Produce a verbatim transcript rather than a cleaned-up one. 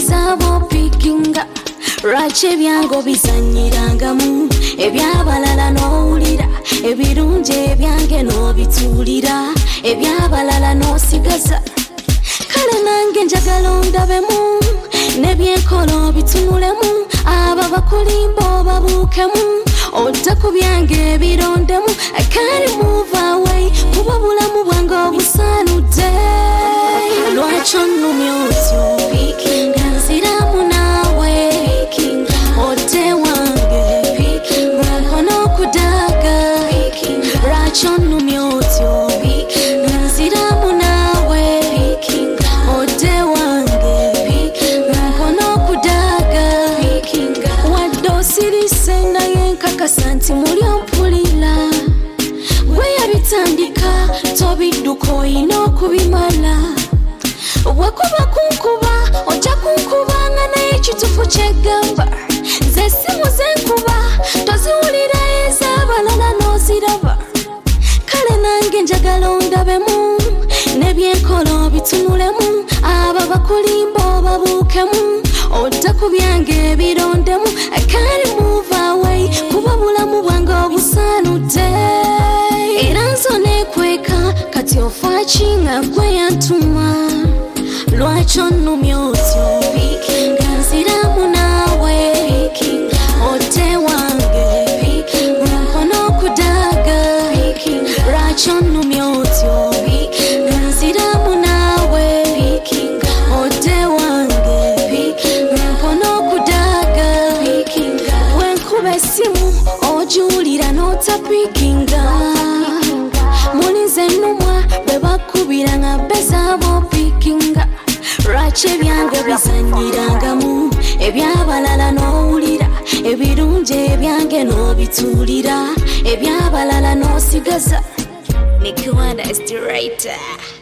besabo pikinga Rache byango bizanyirangamu ebyabalala n'owulira ebirungi ebyange n'obitulira ebyabalala n'osigaza kale nange njagala ondabemu nebyenkola bitunulemu aba bakulimba obabuukemu odda ku byange ebirondemu I can't move away kuba bulamu bwange obusaanudde lwaki onnumya otyo nziramu naawe odde wange mukono okudaaga lwaki onnumya otyo nziramu naawe odde wange mukono okudaaga wadde osirise naye nkakasa nti muli ompulira bwe yabitandika tobidduka oyina okubimala bwekuba kunkuba ojja kunkubanga naye ekitufu kyeggamba ze simu zenkuba toziwulira ez'abalala n'oziraba kale nange njagala ondabemu nebyenkola bitunulemu aba bakulimba obabuukemu odda ku byange ebirondemu I can't move away kuba bulamu bwange obusaanudde era nzo neekweka kati ofaaki nga gwe yantuma lwaki onnumya otyo nziramu naawe odde wange mukono okudaaga lwaki onnumya otyo nziramu naawe odde wange mukono okudaaga wenkuba essimu ogiwulira n'otapikinga mulinze nnumwa bwe bakubira nga besabo pikinga lwaki ebyange bizanyirangamu ebyabalala n'owulira ebirungi ebyange n'obitulira ebyabalala n'osigaza Nikiwanda is the writer.